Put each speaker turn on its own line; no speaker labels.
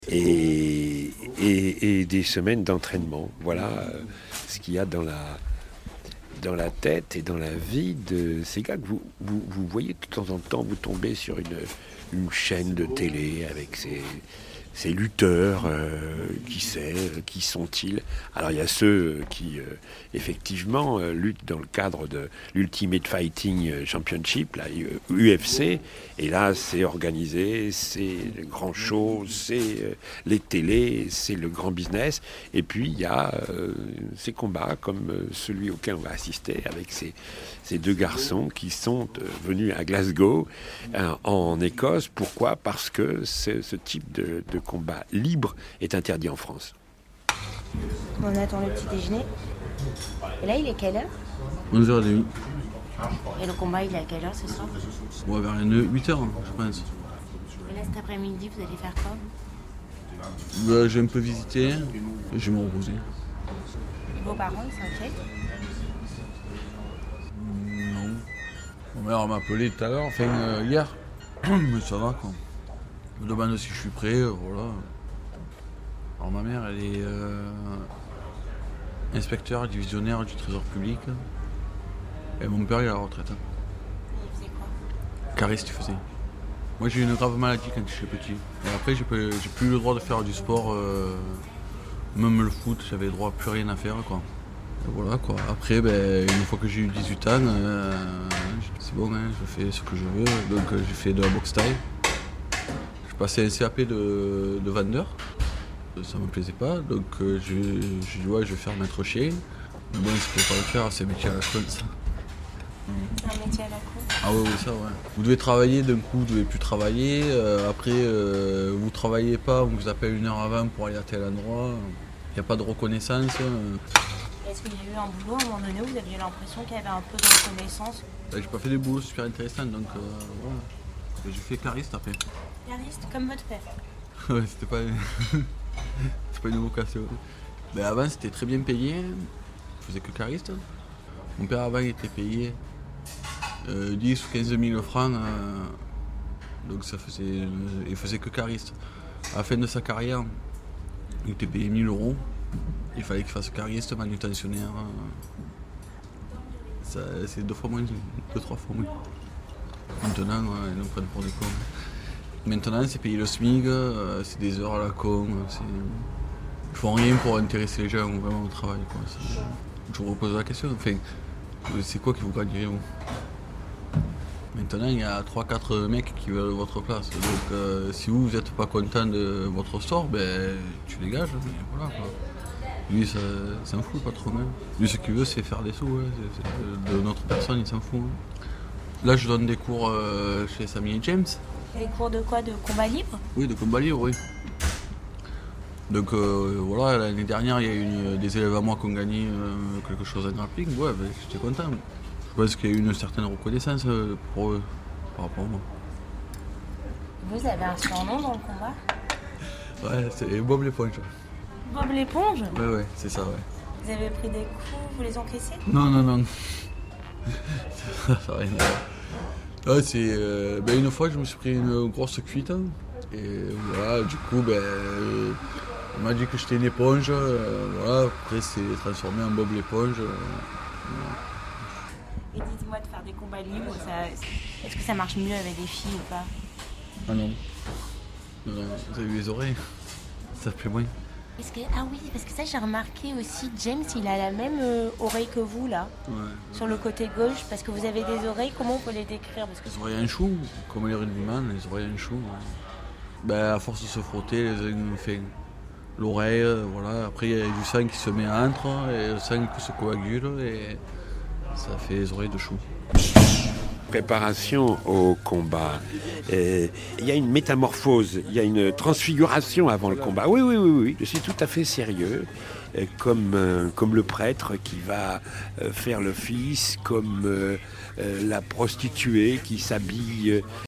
et des semaines d'entraînement. Voilà ce qu'il y a dans la tête et dans la vie de ces gars que vous voyez de temps en temps, vous tombez sur une chaîne de télé avec ces lutteurs, qui sont-ils? Alors il y a ceux qui effectivement luttent dans le cadre de l'Ultimate Fighting Championship, la UFC, et là c'est organisé, c'est le grand show, c'est les télés, c'est le grand business, et puis il y a ces combats comme celui auquel on va assister avec ces deux garçons qui sont venus à Glasgow en Écosse. Pourquoi? Parce que ce type de combat libre est interdit en France.
On attend le petit déjeuner. Et là, il est quelle heure?
11h30.
Et le combat, il est à quelle heure ce soir?
Bon, vers 8h, je pense.
Et là, cet après-midi, vous allez faire quoi?
J'ai un peu visité et je vais me reposer.
Et vos parents, ils s'inquiètent?
Non. Ma mère m'a appelé tout à l'heure, hier. Mais ça va, quoi. Elle me demande si je suis prêt, voilà. Alors ma mère, elle est inspecteur divisionnaire du Trésor public. Et mon père, il est à la retraite.
Il faisait quoi?
Cariste, il faisait. Moi, j'ai eu une grave maladie quand j'étais petit. Et après, j'ai plus le droit de faire du sport. Même le foot, j'avais le droit à plus rien à faire, quoi. Et voilà, quoi. Après, une fois que j'ai eu 18 ans, c'est bon, hein, je fais ce que je veux. Donc, j'ai fait de la boxe thaï. J'ai passé un CAP de vendeur. Ça me plaisait pas, donc j'ai dit ouais, je vais faire maître chien. Mais bon, je ne peux pas le faire, c'est un métier à la con, ça.
Un métier à la con?
Ah oui, ça, ouais. Vous devez travailler, d'un coup, vous devez plus travailler. Après, vous travaillez pas, on vous appelle une heure avant pour aller à tel endroit. Il n'y a pas de reconnaissance.
Est-ce qu'il y a eu un boulot à un moment donné où vous aviez l'impression qu'il y avait un peu de reconnaissance?
J'ai pas fait des boulots super intéressants, donc voilà. J'ai fait cariste après.
Cariste, comme votre père?
Ouais, c'était pas une vocation. Mais avant, c'était très bien payé. Je faisais que cariste. Mon père avant, il était payé 10 ou 15 000 francs. Donc il faisait que cariste. À la fin de sa carrière, il était payé 1 000 euros. Il fallait qu'il fasse cariste, manutentionnaire. C'est 2 fois moins, 2-3 fois moins. Maintenant, ils nous prennent pour des cons. Maintenant, c'est payer le SMIC, c'est des heures à la con. Ils font rien pour intéresser les gens vraiment au travail, quoi. Je vous repose la question. Enfin, c'est quoi qui vous gagneriez, vous? Maintenant, il y a 3-4 mecs qui veulent votre place. Donc, si vous n'êtes pas content de votre sort, tu dégages. Voilà, quoi. Lui, ça s'en fout, le patron. Hein. Lui, ce qu'il veut, c'est faire des sous. Hein. De notre personne, il s'en fout. Hein. Là, je donne des cours chez Samy et James.
Des cours de quoi? De combat libre?
Oui, de combat libre, oui. Donc voilà, l'année dernière, il y a eu des élèves à moi qui ont gagné quelque chose en grappling. Ouais, j'étais content. Je pense qu'il y a eu une certaine reconnaissance pour eux, par rapport à moi.
Vous avez un surnom dans le combat?
Ouais, c'est Bob l'éponge.
Bob l'éponge?
Ouais, c'est ça, ouais.
Vous avez pris des coups, vous les encaissez?
Non. Ça n'a rien à voir. Ouais, une fois, je me suis pris une grosse cuite. Et voilà, du coup, on m'a dit que j'étais une éponge. Voilà, après, c'est transformé en Bob l'éponge.
Et dites-moi, de faire des combats libres, est-ce que ça marche mieux avec des filles ou pas?
Ah non. Non, vous avez vu les oreilles? Ça fait moins.
Ah oui, parce que ça, j'ai remarqué aussi, James, il a la même oreille que vous, là.
Ouais.
Sur le côté gauche, parce que vous avez des oreilles, comment on peut les décrire? Parce que...
Les oreilles en chou, comme les rugbyman, les oreilles en chou. Ouais. À force de se frotter, l'oreille, voilà. Après, il y a du sang qui se met entre, et le sang qui se coagule, et ça fait les oreilles de chou.
Préparation au combat. Il y a une métamorphose, il y a une transfiguration avant le combat. Oui. Je suis tout à fait sérieux. Comme le prêtre qui va faire l'office, comme la prostituée qui s'habille